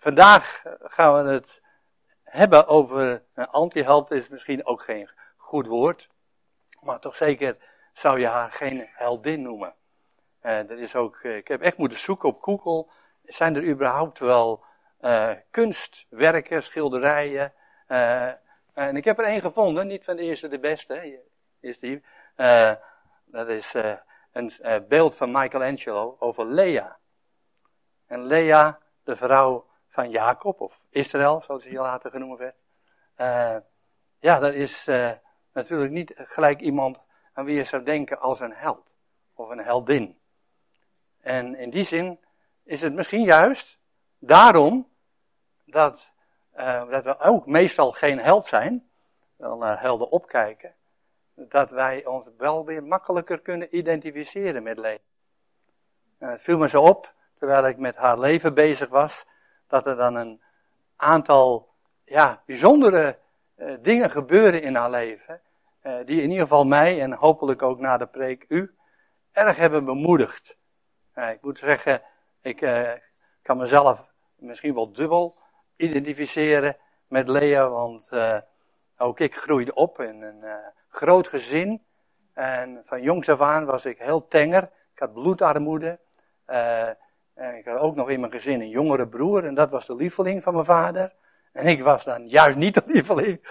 Vandaag gaan we het hebben over een antiheld, is misschien ook geen goed woord. Maar toch zeker zou je haar geen heldin noemen. Er is ook, ik heb echt moeten zoeken op Google. Zijn er überhaupt wel kunstwerken, schilderijen? En ik heb er één gevonden, niet van de eerste de beste. Hier is die. Dat is een beeld van Michelangelo over Lea. En Lea, de vrouw van Jacob, of Israël, zoals hij later genoemd werd. Ja, dat is natuurlijk niet gelijk iemand aan wie je zou denken als een held. Of een heldin. En in die zin is het misschien juist daarom dat we ook meestal geen held zijn, wel naar helden opkijken, dat wij ons wel weer makkelijker kunnen identificeren met Lea. Het viel me zo op, terwijl ik met haar leven bezig was, dat er dan een aantal bijzondere dingen gebeuren in haar leven, die in ieder geval mij en hopelijk ook na de preek u erg hebben bemoedigd. Ik moet zeggen, ik kan mezelf misschien wel dubbel identificeren met Lea, want ook ik groeide op in een groot gezin. En van jongs af aan was ik heel tenger. Ik had bloedarmoede. En ik had ook nog in mijn gezin een jongere broer en dat was de lieveling van mijn vader. En ik was dan juist niet de lieveling.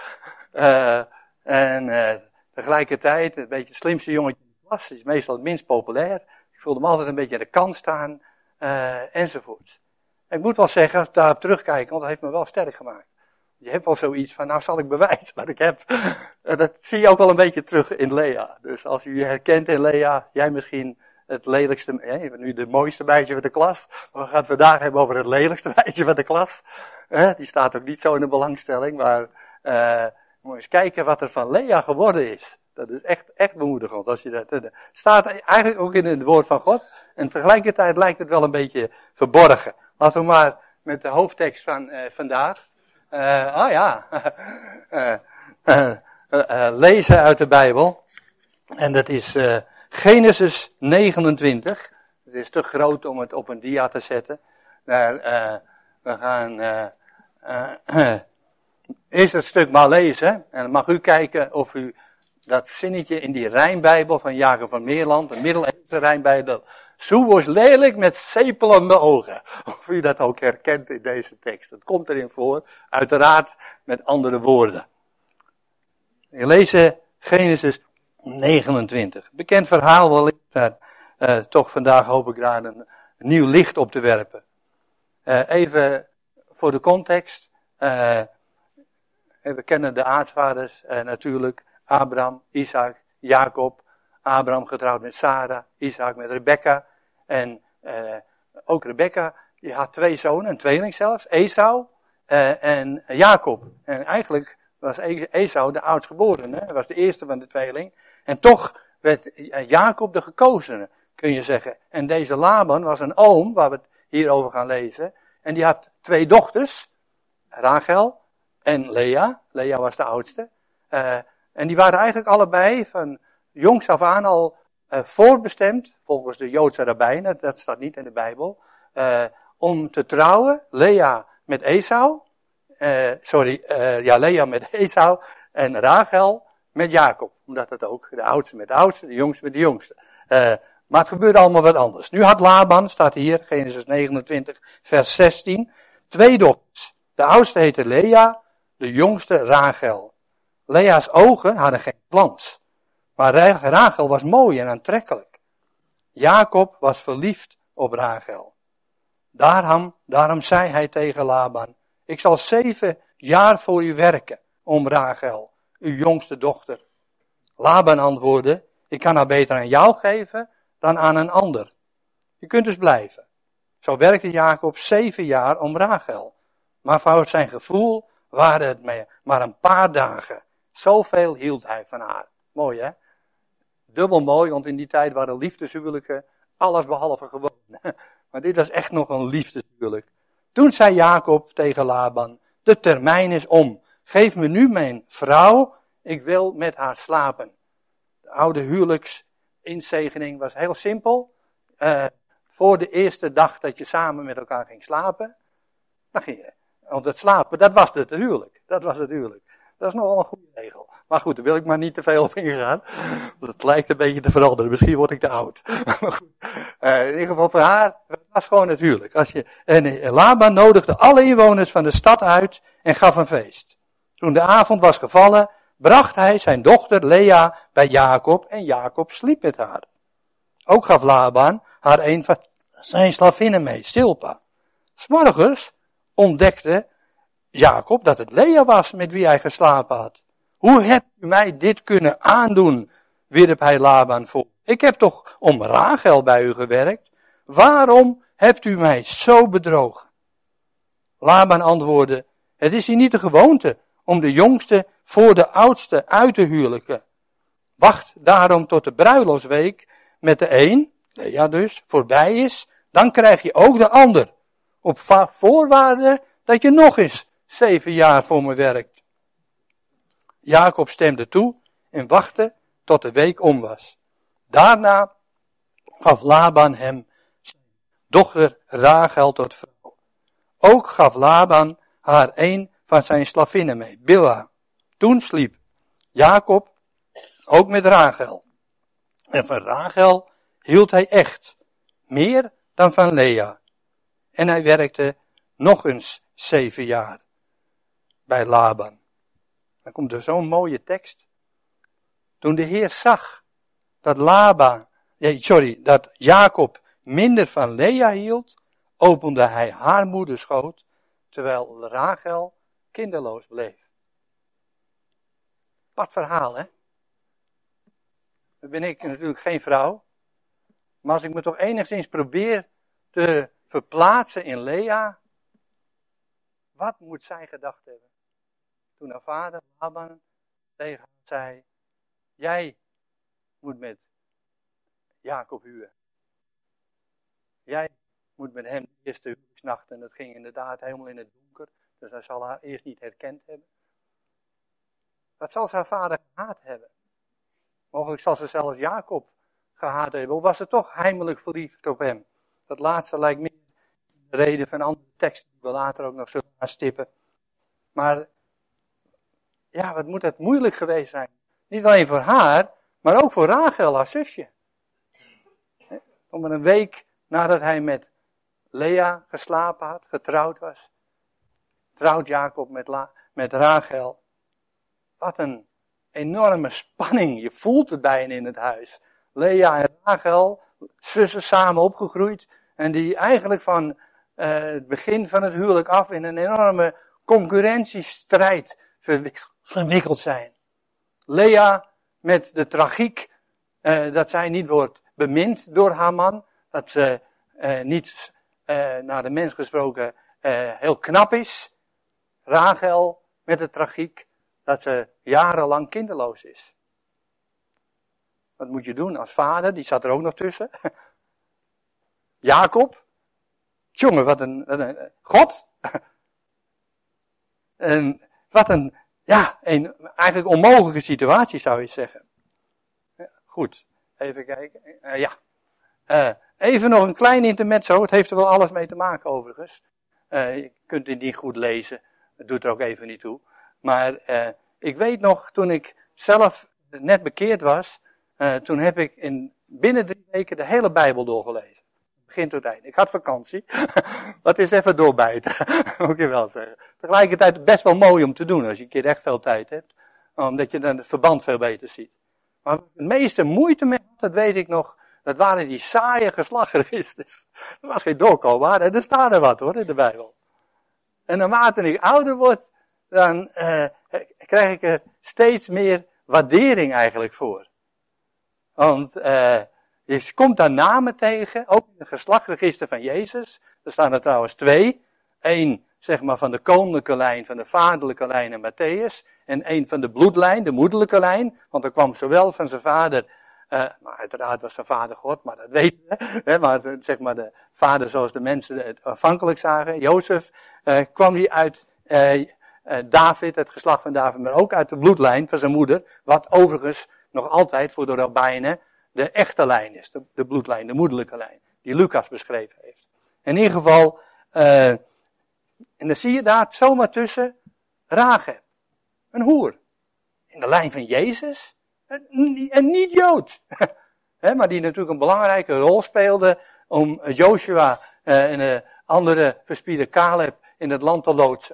Tegelijkertijd een beetje het slimste jongetje in de klas. Die is meestal het minst populair. Ik voelde me altijd een beetje aan de kant staan. Enzovoort. Ik moet wel zeggen, daarop terugkijken, want dat heeft me wel sterk gemaakt. Je hebt wel zoiets van, nou zal ik bewijzen wat ik heb. Dat zie je ook wel een beetje terug in Lea. Dus als u je herkent in Lea, jij misschien het lelijkste, je bent nu de mooiste meisje van de klas. Maar we gaan het vandaag hebben over het lelijkste meisje van de klas. Die staat ook niet zo in de belangstelling, maar moet eens kijken wat er van Lea geworden is. Dat is echt bemoedigend. Als je dat staat eigenlijk ook in het woord van God. En tegelijkertijd lijkt het wel een beetje verborgen. Laten we maar met de hoofdtekst van vandaag. Lezen uit de Bijbel. En dat is Genesis 29. Het is te groot om het op een dia te zetten. We gaan eerst het stuk maar lezen. En dan mag u kijken of u dat zinnetje in die Rijnbijbel van Jacob van Meerland, de middeleeuwse Rijnbijbel, zo was lelijk met sepelende ogen. Of u dat ook herkent in deze tekst. Dat komt erin voor, uiteraard met andere woorden. We lezen Genesis 29. Bekend verhaal wellicht, toch vandaag hoop ik daar een nieuw licht op te werpen. Even voor de context. We kennen de aartsvaders natuurlijk. Abraham, Isaac, Jacob. Abraham getrouwd met Sarah, Isaac met Rebekka. En ook Rebekka, die had 2 zonen, een tweeling zelfs, Esau en Jacob. En eigenlijk was Esau de oudstgeborene, hij was de eerste van de tweeling. En toch werd Jacob de gekozene, kun je zeggen. En deze Laban was een oom, waar we het hier over gaan lezen. En die had 2 dochters, Rachel en Lea. Lea was de oudste. En die waren eigenlijk allebei van jongs af aan al voorbestemd, volgens de Joodse rabbijnen, dat staat niet in de Bijbel, om te trouwen, Lea met Esau, Lea met Esau en Rachel met Jacob. Omdat het ook de oudste met de oudste, de jongste met de jongste. Maar het gebeurde allemaal wat anders. Nu had Laban, staat hier, Genesis 29, vers 16, 2 dochters. De oudste heette Lea, de jongste Rachel. Lea's ogen hadden geen glans. Maar Rachel was mooi en aantrekkelijk. Jacob was verliefd op Rachel. Daarom zei hij tegen Laban, ik zal 7 jaar voor u werken om Rachel, uw jongste dochter. Laban antwoordde, ik kan haar beter aan jou geven dan aan een ander. Je kunt dus blijven. Zo werkte Jacob 7 jaar om Rachel. Maar voor zijn gevoel waren het maar een paar dagen. Zoveel hield hij van haar. Mooi hè? Dubbel mooi, want in die tijd waren liefdeshuwelijken alles behalve gewoon. Maar dit was echt nog een liefdeshuwelijk. Toen zei Jacob tegen Laban, de termijn is om. Geef me nu mijn vrouw, ik wil met haar slapen. De oude huwelijksinzegening was heel simpel. Voor de eerste dag dat je samen met elkaar ging slapen, Dan ging je. Want het slapen, dat was het huwelijk. Dat was het huwelijk. Dat is nogal een goede regel. Maar goed, daar wil ik maar niet te veel op ingaan. Want het lijkt een beetje te veranderen. Misschien word ik te oud. Maar goed. In ieder geval voor haar, het was gewoon het huwelijk. En Laban nodigde alle inwoners van de stad uit en gaf een feest. Toen de avond was gevallen, bracht hij zijn dochter Lea bij Jacob en Jacob sliep met haar. Ook gaf Laban haar een van zijn slavinnen mee, Silpa. 's Morgens ontdekte Jacob dat het Lea was met wie hij geslapen had. Hoe hebt u mij dit kunnen aandoen, wierp hij Laban voor. Ik heb toch om Rachel bij u gewerkt? Waarom hebt u mij zo bedrogen? Laban antwoordde, het is hier niet de gewoonte om de jongste voor de oudste uit te huwelijken. Wacht daarom tot de bruiloftsweek met de een, Lea dus, voorbij is, dan krijg je ook de ander. Op voorwaarde dat je nog eens 7 jaar voor me werkt. Jacob stemde toe en wachtte tot de week om was. Daarna gaf Laban hem zijn dochter Rachel tot vrouw. Ook gaf Laban haar een van zijn slavinnen mee, Bilha. Toen sliep Jacob ook met Rachel. En van Rachel hield hij echt, meer dan van Lea. En hij werkte nog eens 7 jaar bij Laban. Dan komt er zo'n mooie tekst. Toen de Heer zag dat Jacob minder van Lea hield, opende hij haar moederschoot, terwijl Rachel kinderloos bleef. Wat verhaal, hè? Dan ben ik natuurlijk geen vrouw, maar als ik me toch enigszins probeer te verplaatsen in Lea, wat moet zij gedacht hebben? Toen haar vader Laban tegen haar zei, jij moet met Jacob huwen. Jij moet met hem de eerste huwelijksnacht, en dat ging inderdaad helemaal in het donker, dus hij zal haar eerst niet herkend hebben. Wat zal haar vader gehaat hebben? Mogelijk zal ze zelfs Jacob gehaat hebben, of was ze toch heimelijk verliefd op hem? Dat laatste lijkt meer de reden van andere teksten die we later ook nog zullen gaan stippen. Maar ja, wat moet het moeilijk geweest zijn. Niet alleen voor haar, maar ook voor Rachel, haar zusje. Om een week nadat hij met Lea geslapen had, getrouwd was, trouwt Jacob met Rachel. Wat een enorme spanning. Je voelt het bijna in het huis. Lea en Rachel, zussen samen opgegroeid. En die eigenlijk van het begin van het huwelijk af in een enorme concurrentiestrijd verwikkeld zijn. Lea met de tragiek dat zij niet wordt bemind door haar man. Dat ze niet, naar de mens gesproken, heel knap is. Rachel met de tragiek dat ze jarenlang kinderloos is. Wat moet je doen als vader? Die zat er ook nog tussen. Jacob. Jongen, wat een God. En wat een eigenlijk onmogelijke situatie zou je zeggen. Goed, even kijken. Even nog een klein intermezzo. Het heeft er wel alles mee te maken overigens. Je kunt het niet goed lezen. Het doet er ook even niet toe. Maar ik weet nog, toen ik zelf net bekeerd was, toen heb ik binnen 3 weken de hele Bijbel doorgelezen. Begin tot eind. Ik had vakantie. Wat is even doorbijten. Moet je wel zeggen. Tegelijkertijd best wel mooi om te doen als je een keer echt veel tijd hebt. Omdat je dan het verband veel beter ziet. Maar wat ik het meeste moeite mee had, dat weet ik nog. Dat waren die saaie geslachtregisters. Er was geen doorkomen. En er staat er wat hoor in de Bijbel. En naarmate ik ouder word, dan krijg ik er steeds meer waardering eigenlijk voor. Want je komt daar namen tegen, ook in het geslachtregister van Jezus. Er staan er trouwens 2. 1 zeg maar van de koninklijke lijn, van de vaderlijke lijn en Matthäus. En 1 van de bloedlijn, de moederlijke lijn. Want er kwam zowel van zijn vader, uiteraard was zijn vader God, maar dat weten we. Hè, maar zeg maar de vader zoals de mensen het afhankelijk zagen. Jozef kwam die uit David, het geslacht van David, maar ook uit de bloedlijn van zijn moeder. Wat overigens nog altijd voor de rabbijnen de echte lijn is. De bloedlijn, de moederlijke lijn. Die Lucas beschreven heeft. In ieder geval, En dan zie je daar zomaar tussen Rachel, een hoer. In de lijn van Jezus, een niet-Jood. Maar die natuurlijk een belangrijke rol speelde om Joshua en de andere verspiede Caleb in het land te loodsen.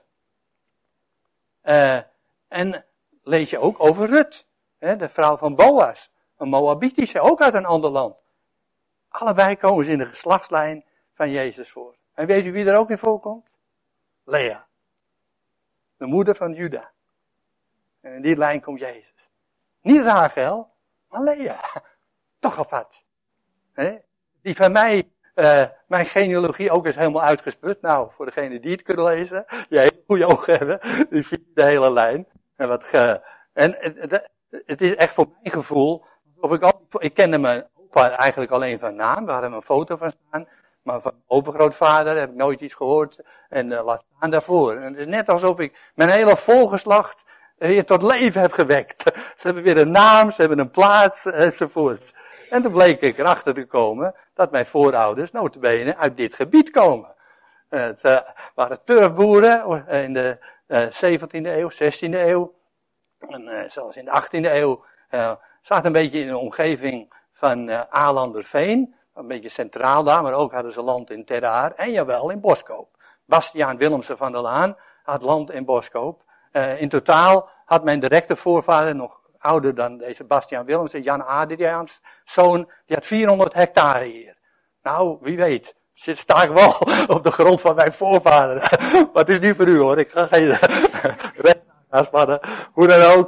En lees je ook over Rut, de vrouw van Boas, een Moabitische, ook uit een ander land. Allebei komen ze in de geslachtslijn van Jezus voor. En weet u wie er ook in voorkomt? Lea, de moeder van Juda. En in die lijn komt Jezus. Niet Rachel, maar Lea. Toch apart. Die van mij, mijn genealogie ook is helemaal uitgesput. Nou, voor degenen die het kunnen lezen, die hele goede ogen hebben, die zien de hele lijn. En het is echt voor mijn gevoel, ik kende mijn opa eigenlijk alleen van naam, we hadden een foto van staan. Maar van mijn overgrootvader heb ik nooit iets gehoord en laat staan daarvoor. En het is net alsof ik mijn hele volgeslacht weer tot leven heb gewekt. Ze hebben weer een naam, ze hebben een plaats enzovoort. En toen bleek ik erachter te komen dat mijn voorouders nota bene uit dit gebied komen. Het waren turfboeren in de 17e eeuw, 16e eeuw. En zelfs in de 18e eeuw zaten een beetje in de omgeving van Alanderveen. Een beetje centraal daar, maar ook hadden ze land in Ter Aar en jawel in Boskoop. Bastiaan Willemsen van der Laan had land in Boskoop. In totaal had mijn directe voorvader, nog ouder dan deze Bastiaan Willemsen, Jan Adriaans zoon, die had 400 hectare hier. Nou, wie weet, sta ik wel op de grond van mijn voorvader. Maar het is niet voor u hoor, ik ga geen rechtszaak spannen. Hoe dan ook,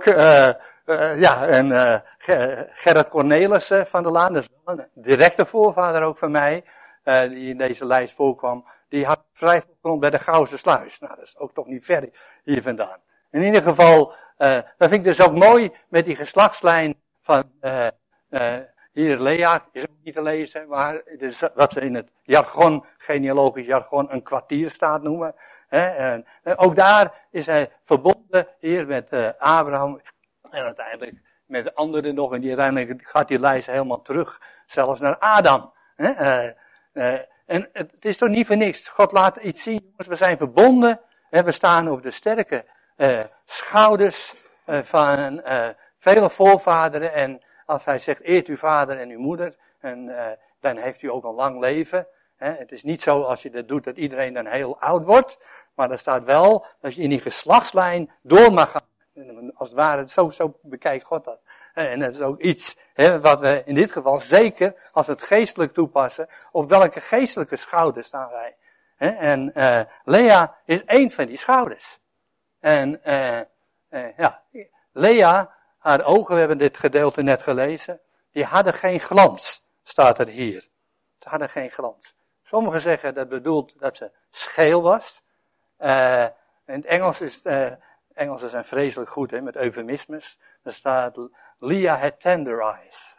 Gerrit Cornelissen van der Laan, dat is wel een directe voorvader ook van mij, die in deze lijst voorkwam, die had vrij veel grond bij de Gouwse Sluis. Nou, dat is ook toch niet ver hier vandaan. In ieder geval, dat vind ik dus ook mooi met die geslachtslijn van hier Lea, is ook niet te lezen, maar dus wat ze in het jargon, genealogisch jargon, een kwartierstaat noemen. En ook daar is hij verbonden hier met Abraham en uiteindelijk met anderen nog. En uiteindelijk gaat die lijst helemaal terug, zelfs naar Adam. En het is toch niet voor niks. God laat iets zien, jongens, we zijn verbonden en we staan op de sterke schouders van vele voorvaderen. En als hij zegt, eert uw vader en uw moeder, en dan heeft u ook een lang leven. Het is niet zo als je dat doet dat iedereen dan heel oud wordt, maar er staat wel dat je in die geslachtslijn door mag gaan. Als het ware, zo bekijkt God dat. En dat is ook iets wat we in dit geval zeker, als we het geestelijk toepassen, op welke geestelijke schouders staan wij. En Lea is één van die schouders. En Lea, haar ogen, we hebben dit gedeelte net gelezen, die hadden geen glans, staat er hier. Ze hadden geen glans. Sommigen zeggen dat bedoelt dat ze scheel was. In het Engels Engelsen zijn vreselijk goed met eufemismes. Er staat, Leah had tender eyes.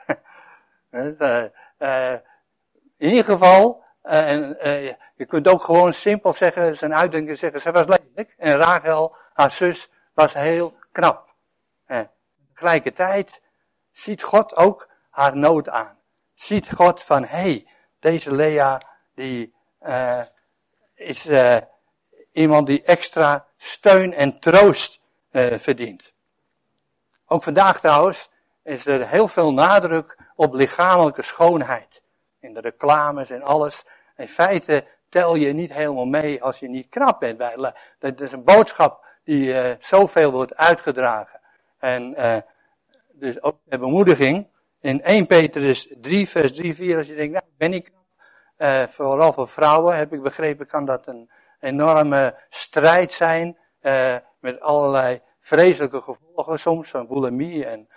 In ieder geval, je kunt ook gewoon simpel zeggen, zijn uitdrukking zeggen, zij was lelijk. En Rachel, haar zus, was heel knap. Tegelijkertijd ziet God ook haar nood aan. Ziet God van, deze Lea, die is iemand die extra steun en troost verdient. Ook vandaag trouwens is er heel veel nadruk op lichamelijke schoonheid. In de reclames en alles. In feite tel je niet helemaal mee als je niet knap bent. Dat is een boodschap die zoveel wordt uitgedragen. En dus ook de bemoediging in 1 Petrus 3 vers 3, 4, als je denkt, nou, ben ik knap. Vooral voor vrouwen, heb ik begrepen, kan dat een enorme strijd zijn, met allerlei vreselijke gevolgen soms, van bulimie en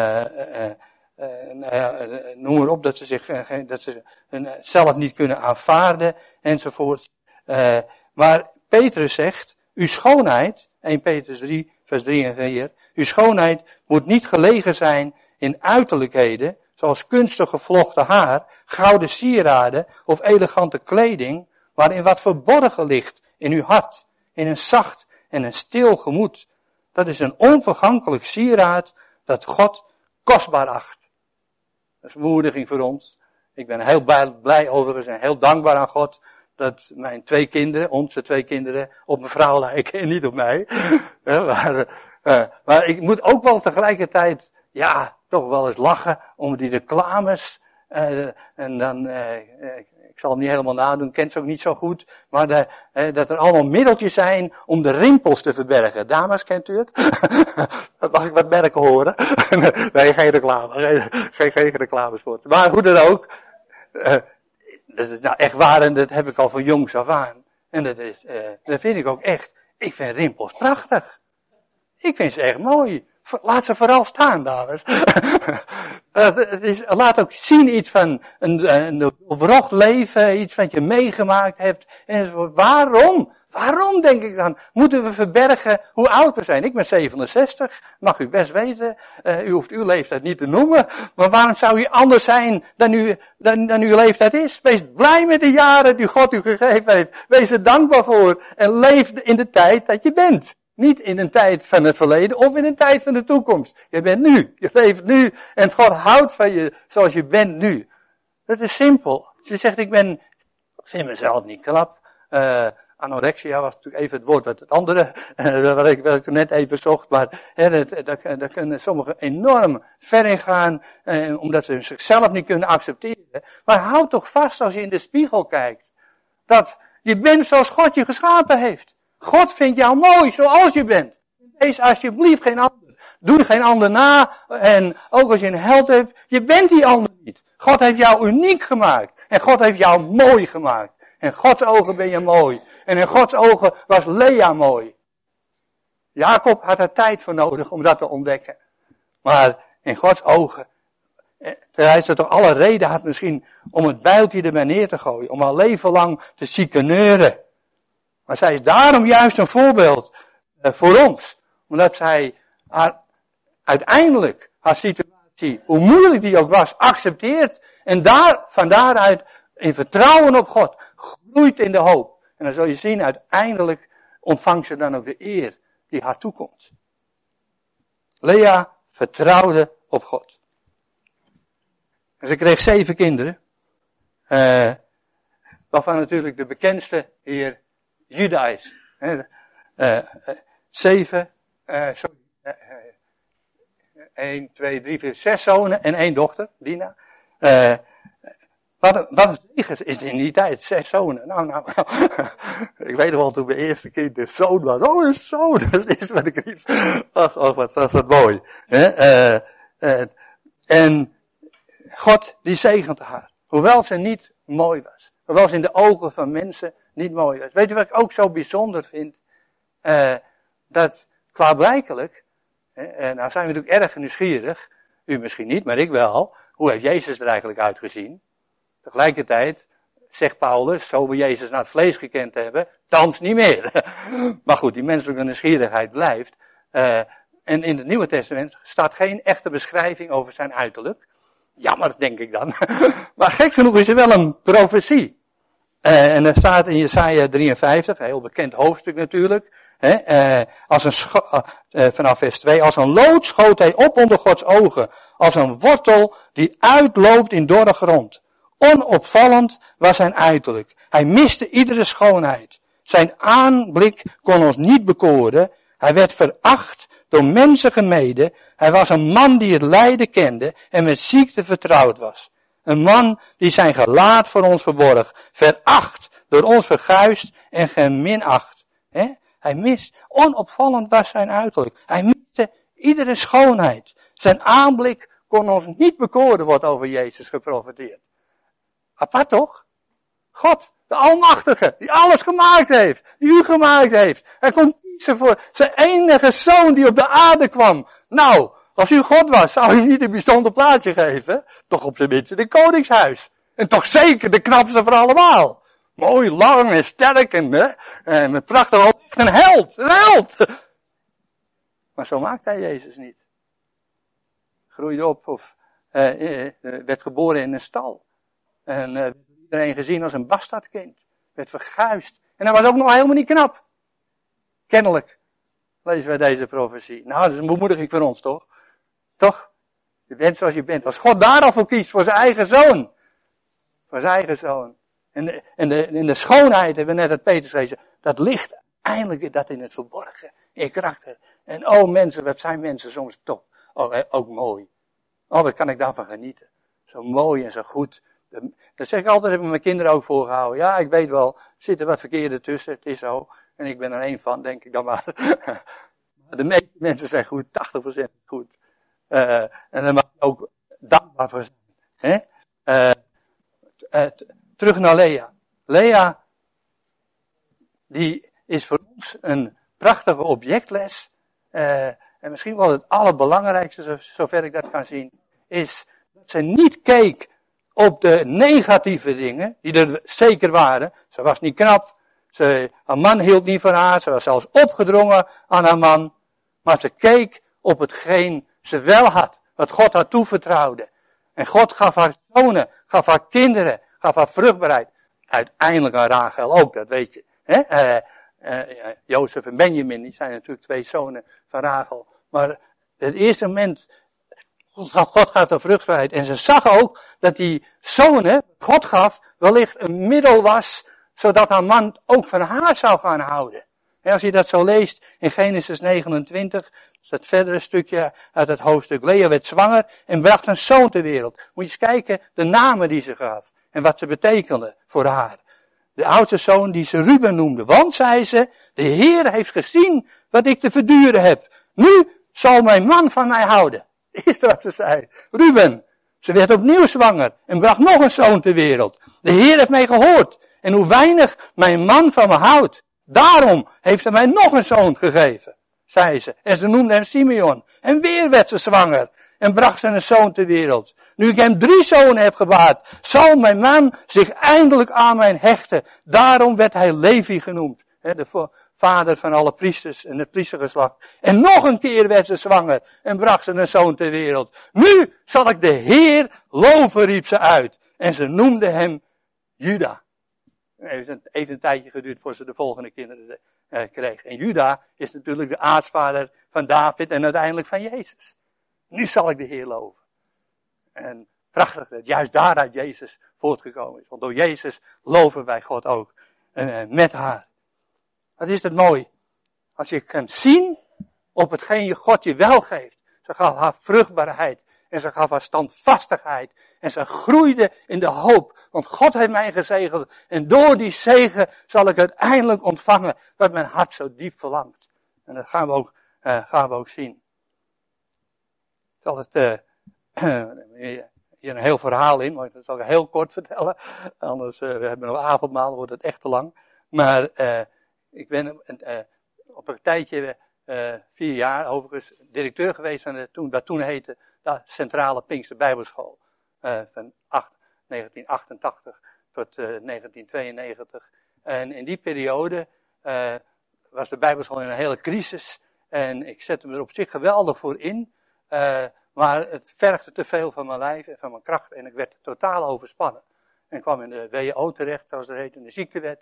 noem maar op, dat ze zelf niet kunnen aanvaarden, enzovoort. Maar Petrus zegt, uw schoonheid, 1 Petrus 3, vers 3 en 4, uw schoonheid moet niet gelegen zijn in uiterlijkheden, zoals kunstig gevlochten haar, gouden sieraden of elegante kleding, waarin wat verborgen ligt in uw hart, in een zacht en een stil gemoed. Dat is een onvergankelijk sieraad dat God kostbaar acht. Dat is een bemoediging voor ons. Ik ben heel blij overigens en heel dankbaar aan God dat mijn 2 kinderen, onze 2 kinderen, op mijn vrouw lijken en niet op mij. Maar ik moet ook wel tegelijkertijd, ja, toch wel eens lachen om die reclames. En dan, ik zal hem niet helemaal nadoen, kent ze ook niet zo goed. Maar dat er allemaal middeltjes zijn om de rimpels te verbergen. Dames, kent u het? Mag ik wat merken horen? Nee, geen reclame. Geen reclamespot. Maar hoe dan ook. Dat is nou echt waar en dat heb ik al van jongs af aan. En dat vind ik ook echt. Ik vind rimpels prachtig. Ik vind ze echt mooi. Laat ze vooral staan, dames. Laat ook zien iets van een wrocht leven, iets wat je meegemaakt hebt. Enzovoort. Waarom denk ik dan, moeten we verbergen hoe oud we zijn? Ik ben 67, mag u best weten. U hoeft uw leeftijd niet te noemen. Maar waarom zou u anders zijn dan uw leeftijd is? Wees blij met de jaren die God u gegeven heeft. Wees er dankbaar voor. En leef in de tijd dat je bent. Niet in een tijd van het verleden of in een tijd van de toekomst. Je bent nu. Je leeft nu. En God houdt van je zoals je bent nu. Dat is simpel. Als je zegt, ik vind mezelf niet knap. Anorexia was natuurlijk even het woord wat het andere, wat ik toen net even zocht. Maar daar kunnen sommigen enorm ver in gaan. Omdat ze zichzelf niet kunnen accepteren. Maar houd toch vast als je in de spiegel kijkt. Dat je bent zoals God je geschapen heeft. God vindt jou mooi zoals je bent. Wees alsjeblieft geen ander. Doe geen ander na. En ook als je een held hebt, je bent die ander niet. God heeft jou uniek gemaakt. En God heeft jou mooi gemaakt. In Gods ogen ben je mooi. En in Gods ogen was Lea mooi. Jacob had er tijd voor nodig om dat te ontdekken. Maar in Gods ogen, terwijl ze toch alle reden had misschien om het bijltje erbij neer te gooien. Om haar leven lang te chicaneuren. Maar zij is daarom juist een voorbeeld voor ons. Omdat zij uiteindelijk haar situatie, hoe moeilijk die ook was, accepteert. En van daaruit in vertrouwen op God groeit in de hoop. En dan zul je zien, uiteindelijk ontvangt ze dan ook de eer die haar toekomt. Lea vertrouwde op God. En ze kreeg 7 kinderen. Waarvan natuurlijk de bekendste hier Juda is. 1, 2, 3, 4, 6 zonen en 1 dochter, Dina. Wat een zegen is in die tijd, 6 zonen. Nou. Ik weet nog wel toen mijn eerste kind een zoon was. Oh, een zoon, dat is wat ik riep. Ach, wat mooi. En God, die zegende haar. Hoewel ze niet mooi was. Hoewel ze in de ogen van mensen niet mooi was. Weet je wat ik ook zo bijzonder vind? Dat klaarblijkelijk, nou zijn we natuurlijk erg nieuwsgierig. U misschien niet, maar ik wel. Hoe heeft Jezus er eigenlijk uitgezien? Tegelijkertijd zegt Paulus, zo we Jezus naar het vlees gekend hebben, thans niet meer. Maar goed, die menselijke nieuwsgierigheid blijft. En in het Nieuwe Testament staat geen echte beschrijving over zijn uiterlijk. Jammer, denk ik dan. Maar gek genoeg is er wel een profetie. En er staat in Jesaja 53, een heel bekend hoofdstuk natuurlijk. Vanaf vers 2, als een lood schoot hij op onder Gods ogen. Als een wortel die uitloopt in dorre grond. Onopvallend was zijn uiterlijk. Hij miste iedere schoonheid. Zijn aanblik kon ons niet bekoren. Hij werd veracht door mensen gemeden. Hij was een man die het lijden kende en met ziekte vertrouwd was. Een man die zijn gelaat voor ons verborg. Veracht, door ons verguisd en geminacht. Onopvallend was zijn uiterlijk. Hij miste iedere schoonheid. Zijn aanblik kon ons niet bekoren, wordt over Jezus geprofeteerd. Apart toch? God, de Almachtige, die alles gemaakt heeft, die u gemaakt heeft. Hij kon kiezen voor zijn enige zoon die op de aarde kwam. Nou, als u God was, zou u niet een bijzonder plaatsje geven. Toch op zijn minst in een koningshuis. En toch zeker de knapste van allemaal. Mooi, lang en sterk en met prachtig hoofd. Een held. Maar zo maakt hij Jezus niet. Groeide op of werd geboren in een stal. En werd iedereen gezien als een bastaardkind. Werd verguisd. En hij was ook nog helemaal niet knap. Kennelijk lezen wij deze profetie. Nou, dat is een bemoediging voor ons, toch? Toch? Je bent zoals je bent. Als God daar al voor kiest, voor zijn eigen zoon. Voor zijn eigen zoon. En de schoonheid, hebben we net het Petrus gelezen, dat ligt eindelijk dat in het verborgen, in karakter. En oh mensen, wat zijn mensen soms toch ook mooi. Oh, wat kan ik daarvan genieten. Zo mooi en zo goed. Dat zeg ik altijd, heb ik mijn kinderen ook voorgehouden. Ja, ik weet wel, er zitten wat verkeerde tussen, het is zo. En ik ben er één van, denk ik dan maar. De meeste mensen zijn goed, 80% goed. En daar mag je ook dankbaar voor zijn. Terug naar Lea. Lea, die is voor ons een prachtige objectles. En misschien wel het allerbelangrijkste, zover ik dat kan zien, is dat ze niet keek op de negatieve dingen, die er zeker waren. Ze was niet knap, haar man hield niet van haar, ze was zelfs opgedrongen aan haar man. Maar ze keek op hetgeen ze wel had, wat God haar toevertrouwde. En God gaf haar zonen, gaf haar kinderen, gaf haar vruchtbaarheid. Uiteindelijk aan Rachel ook, dat weet je. Jozef en Benjamin, die zijn natuurlijk twee zonen van Rachel. Maar het eerste moment, God gaf haar vruchtbaarheid. En ze zag ook dat die zonen, God gaf, wellicht een middel was, zodat haar man ook van haar zou gaan houden. En als je dat zo leest in Genesis 29, dat is het verdere stukje uit het hoofdstuk. Lea werd zwanger en bracht een zoon ter wereld. Moet je eens kijken, de namen die ze gaf en wat ze betekenden voor haar. De oudste zoon die ze Ruben noemde. Want, zei ze, de Heer heeft gezien wat ik te verduren heb. Nu zal mijn man van mij houden. Eerst wat ze zei. Ruben. Ze werd opnieuw zwanger en bracht nog een zoon ter wereld. De Heer heeft mij gehoord. En hoe weinig mijn man van me houdt. Daarom heeft hij mij nog een zoon gegeven, zei ze. En ze noemde hem Simeon. En weer werd ze zwanger en bracht ze een zoon ter wereld. Nu ik hem 3 zonen heb gebaard, zal mijn man zich eindelijk aan mij hechten. Daarom werd hij Levi genoemd. De vader van alle priesters en het priestergeslacht. En nog een keer werd ze zwanger en bracht ze een zoon ter wereld. Nu zal ik de Heer loven, riep ze uit. En ze noemde hem Juda. Het heeft een tijdje geduurd voor ze de volgende kinderen kreeg. En Juda is natuurlijk de aartsvader van David en uiteindelijk van Jezus. Nu zal ik de Heer loven. En prachtig dat juist daaruit Jezus voortgekomen is. Want door Jezus loven wij God ook. Met haar. Wat is het mooi. Als je kunt zien op hetgeen God je wel geeft. Ze gaf haar vruchtbaarheid. En ze gaf haar standvastigheid. En ze groeide in de hoop. Want God heeft mij gezegend. En door die zegen zal ik uiteindelijk ontvangen wat mijn hart zo diep verlangt. En dat gaan we ook zien. Ik zal het hier een heel verhaal in. Maar dat zal ik heel kort vertellen. Anders we hebben nog avondmaal, wordt het echt te lang. Maar ik ben op een tijdje 4 jaar overigens directeur geweest van wat toen heette de Centrale Pinkster Bijbelschool. Van 1988 tot 1992. En in die periode was de Bijbelschool in een hele crisis. En ik zette me er op zich geweldig voor in. Maar het vergde te veel van mijn lijf en van mijn kracht. En ik werd totaal overspannen. En ik kwam in de WO terecht, zoals dat heet, in de ziektewet.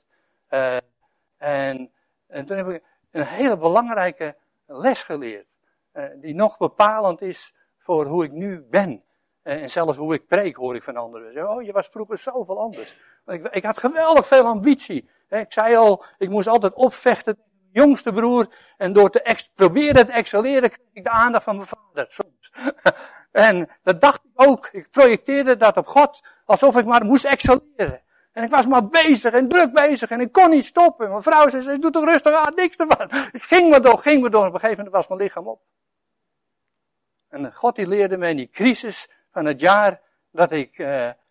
En toen heb ik een hele belangrijke les geleerd. Die nog bepalend is voor hoe ik nu ben. En zelfs hoe ik preek hoor ik van anderen. Zeggen, oh, je was vroeger zoveel anders. Ik had geweldig veel ambitie. Ik zei al, ik moest altijd opvechten tegen mijn jongste broer. En door te proberen te excelleren kreeg ik de aandacht van mijn vader soms. En dat dacht ik ook. Ik projecteerde dat op God. Alsof ik maar moest excelleren. En ik was maar bezig en druk bezig en ik kon niet stoppen. Mijn vrouw zei, doe toch rustig aan, niks ervan. Ik ging maar door. Op een gegeven moment was mijn lichaam op. En God die leerde mij in die crisis van het jaar dat ik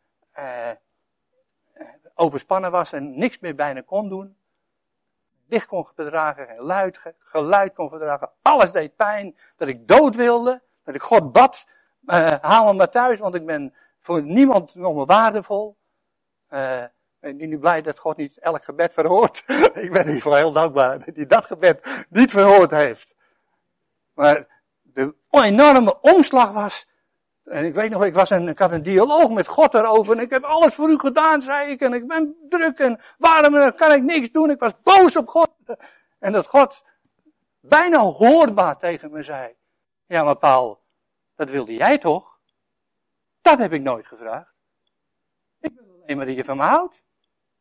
overspannen was en niks meer bijna kon doen. Licht kon verdragen, geen geluid kon verdragen. Alles deed pijn. Dat ik dood wilde. Dat ik God bad. Haal me maar thuis, want ik ben voor niemand nog meer waardevol. Ik ben nu blij dat God niet elk gebed verhoort. Ik ben in ieder geval heel dankbaar dat hij dat gebed niet verhoord heeft. Maar de enorme omslag was. En ik weet nog, ik had een dialoog met God erover. En ik heb alles voor u gedaan, zei ik. En ik ben druk. En waarom kan ik niks doen? Ik was boos op God. En dat God bijna hoorbaar tegen me zei. Ja, maar Paul, dat wilde jij toch? Dat heb ik nooit gevraagd. Ik wil alleen maar dat je van me houdt.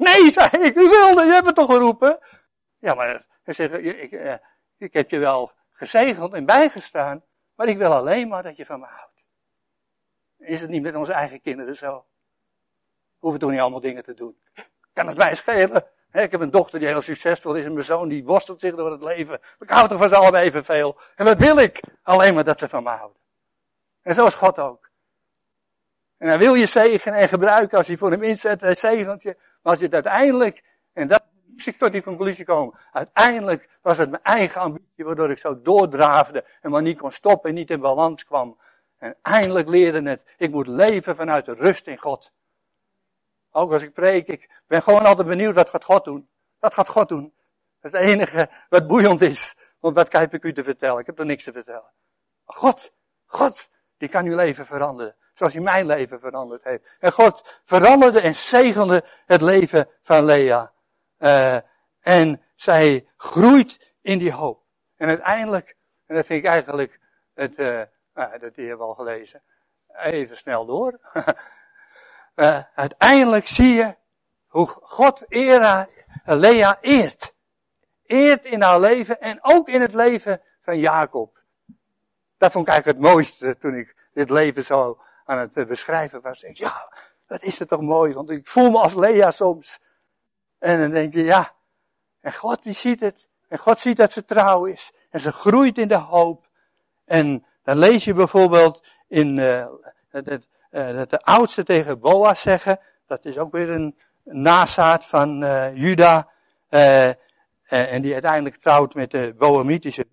Nee, zei ik wilde, je hebt het toch geroepen? Ja, maar hij zegt, ik heb je wel gezegend en bijgestaan, maar ik wil alleen maar dat je van me houdt. Is het niet met onze eigen kinderen zo? Hoeven toch niet allemaal dingen te doen? Kan het mij schelen? Ik heb een dochter die heel succesvol is en mijn zoon die worstelt zich door het leven. Ik hou toch van ze allebei evenveel. En wat wil ik? Alleen maar dat ze van me houden. En zo is God ook. En hij wil je zegenen en gebruiken als hij voor hem inzet, hij zegent je. Maar als je het uiteindelijk, en dat moest ik tot die conclusie komen. Uiteindelijk was het mijn eigen ambitie waardoor ik zo doordraafde en maar niet kon stoppen en niet in balans kwam. En eindelijk leerde het, ik moet leven vanuit de rust in God. Ook als ik preek, ik ben gewoon altijd benieuwd, wat gaat God doen? Wat gaat God doen? Dat is het enige wat boeiend is. Want wat heb ik u te vertellen? Ik heb er niks te vertellen. Maar God, die kan uw leven veranderen. Zoals hij mijn leven veranderd heeft. En God veranderde en zegende het leven van Lea. En zij groeit in die hoop. En uiteindelijk, en dat vind ik eigenlijk, dat hebben we al gelezen. Even snel door. Uiteindelijk zie je hoe God Lea eert. Eert in haar leven en ook in het leven van Jacob. Dat vond ik eigenlijk het mooiste toen ik dit leven zo aan het beschrijven was. Ik, ja, dat is het toch mooi, want ik voel me als Lea soms. En dan denk je, ja, en God die ziet het. En God ziet dat ze trouw is. En ze groeit in de hoop. En dan lees je bijvoorbeeld in dat de oudste tegen Boas zeggen. Dat is ook weer een nazaat van Juda. En die uiteindelijk trouwt met de Boamitische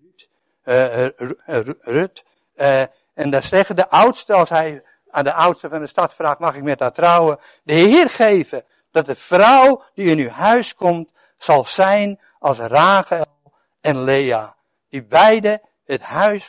Rut. En daar zeggen de oudste, als hij aan de oudste van de stad vraagt, mag ik met haar trouwen? De Heer geven dat de vrouw die in uw huis komt, zal zijn als Rachel en Lea. Die beide het huis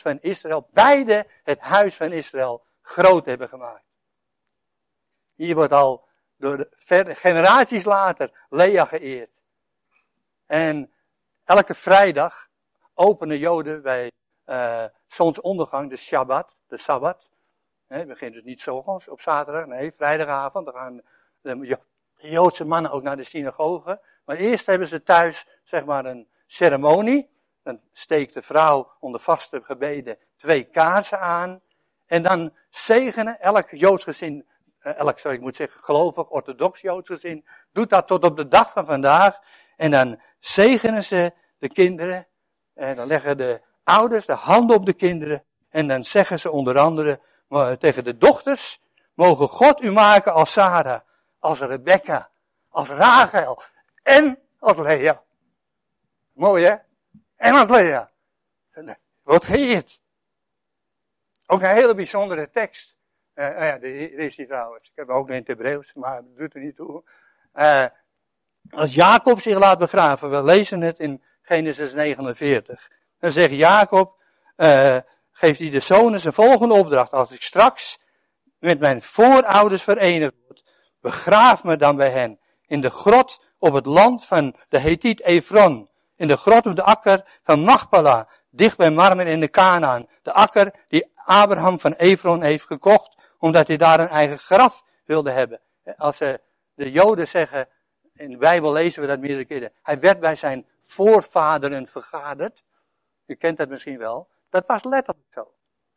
van Israël groot hebben gemaakt. Hier wordt al door de generaties later Lea geëerd. En elke vrijdag openen Joden bij zonsondergang de Sabbat. Het begint dus niet 's ochtends op zaterdag, nee, vrijdagavond. Dan gaan de Joodse mannen ook naar de synagoge. Maar eerst hebben ze thuis, zeg maar, een ceremonie. Dan steekt de vrouw onder vaste gebeden 2 kaarsen aan. En dan zegenen elk Joods gezin, gelovig, orthodox Joods gezin, doet dat tot op de dag van vandaag. En dan zegenen ze de kinderen. En dan leggen de ouders de handen op de kinderen. En dan zeggen ze onder andere tegen de dochters, mogen God u maken als Sarah, als Rebecca, als Rachel en als Lea. Mooi hè? En als Lea. Wordt geëerd. Ook een hele bijzondere tekst. Dit is die trouwens. Ik heb hem ook in het Hebreeuws, maar dat doet er niet toe. Als Jacob zich laat begraven, we lezen het in Genesis 49. Dan zegt Jacob, geeft hij de zonen zijn volgende opdracht. Als ik straks met mijn voorouders verenigd word, begraaf me dan bij hen. In de grot op het land van de Hethiet Efron. In de grot op de akker van Machpela, dicht bij Marmen in de Kanaan. De akker die Abraham van Efron heeft gekocht, omdat hij daar een eigen graf wilde hebben. Als de Joden zeggen, in de Bijbel lezen we dat meerdere keren, hij werd bij zijn voorvaderen vergaderd. U kent dat misschien wel. Dat was letterlijk zo.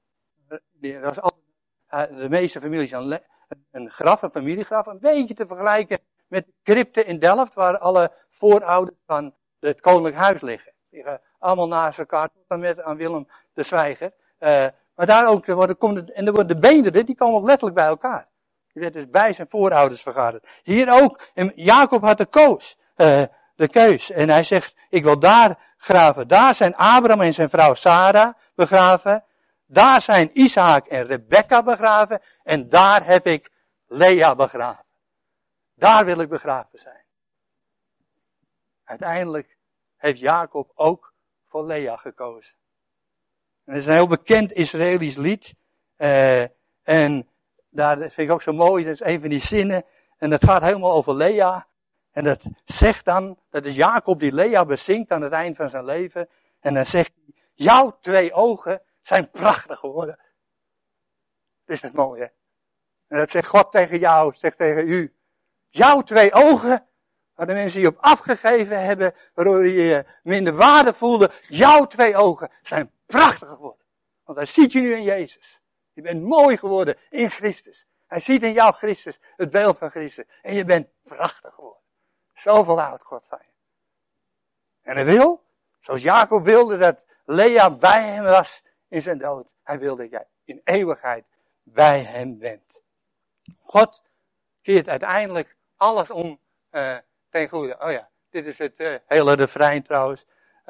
De meeste families een graf, een familiegraf, een beetje te vergelijken met de crypte in Delft, waar alle voorouders van het koninklijk huis liggen. Die gaan allemaal naast elkaar, tot en met aan Willem de Zwijger. Maar daar ook, de beenderen, die komen ook letterlijk bij elkaar. Die werd dus bij zijn voorouders vergaderd. Hier ook, en Jacob had de keus. En hij zegt, ik wil daar graven. Daar zijn Abraham en zijn vrouw Sarah begraven. Daar zijn Isaac en Rebecca begraven. En daar heb ik Lea begraven. Daar wil ik begraven zijn. Uiteindelijk heeft Jacob ook voor Lea gekozen. En dat is een heel bekend Israëlisch lied. En daar vind ik ook zo mooi, dat is een van die zinnen. En dat gaat helemaal over Lea. En dat zegt dan, dat is Jacob die Lea bezingt aan het eind van zijn leven. En dan zegt hij, jouw 2 ogen zijn prachtig geworden. Dat is het mooie. En dat zegt God tegen jou, zegt tegen u. Jouw 2 ogen waar de mensen je op afgegeven hebben, waardoor je je minder waarde voelde, jouw 2 ogen zijn prachtig geworden. Want hij ziet je nu in Jezus. Je bent mooi geworden in Christus. Hij ziet in jou Christus, het beeld van Christus. En je bent prachtig geworden. Zoveel houdt God van je. En hij wil, zoals Jacob wilde dat Lea bij hem was in zijn dood. Hij wil dat jij in eeuwigheid bij hem bent. God keert uiteindelijk alles om ten goede. Oh ja, dit is het hele refrein trouwens.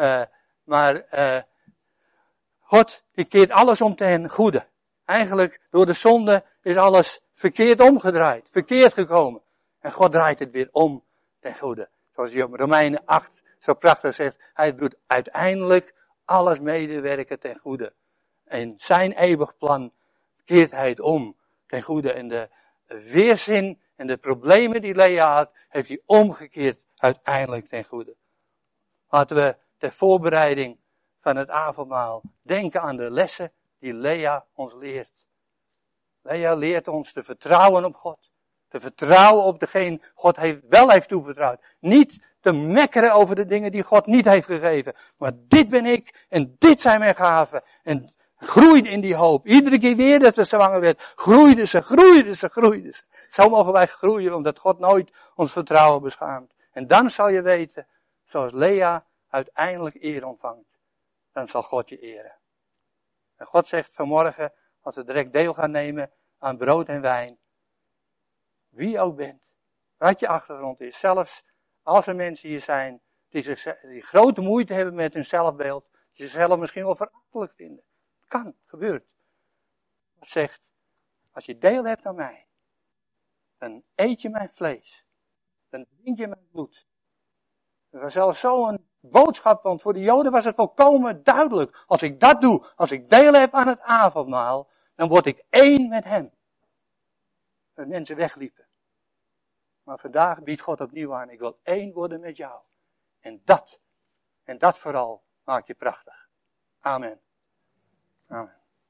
God die keert alles om ten goede. Eigenlijk door de zonde is alles verkeerd omgedraaid, verkeerd gekomen. En God draait het weer om ten goede. Zoals hij op Romeinen 8 zo prachtig zegt, hij doet uiteindelijk alles medewerken ten goede. En zijn eeuwig plan keert hij het om ten goede. En de weerzin en de problemen die Lea had, heeft hij omgekeerd uiteindelijk ten goede. Laten we ter voorbereiding van het avondmaal denken aan de lessen die Lea ons leert. Lea leert ons te vertrouwen op God. Te vertrouwen op degene God wel heeft toevertrouwd. Niet te mekkeren over de dingen die God niet heeft gegeven. Maar dit ben ik en dit zijn mijn gaven. En groeide in die hoop. Iedere keer weer dat ze zwanger werd, groeide ze. Zo mogen wij groeien, omdat God nooit ons vertrouwen beschaamt. En dan zal je weten, zoals Lea uiteindelijk eer ontvangt. Dan zal God je eren. En God zegt vanmorgen, als we direct deel gaan nemen aan brood en wijn. Wie je ook bent, wat je achtergrond is, zelfs als er mensen hier zijn die grote moeite hebben met hun zelfbeeld, die zichzelf misschien wel verachtelijk vinden. Kan, gebeurt. God zegt, als je deel hebt aan mij, dan eet je mijn vlees, dan drink je mijn bloed. Er was zelfs zo'n boodschap, want voor de Joden was het volkomen duidelijk. Als ik dat doe, als ik deel heb aan het avondmaal, dan word ik één met hem. Dat mensen wegliepen. Maar vandaag biedt God opnieuw aan, ik wil één worden met jou. En dat vooral maakt je prachtig. Amen. Amen.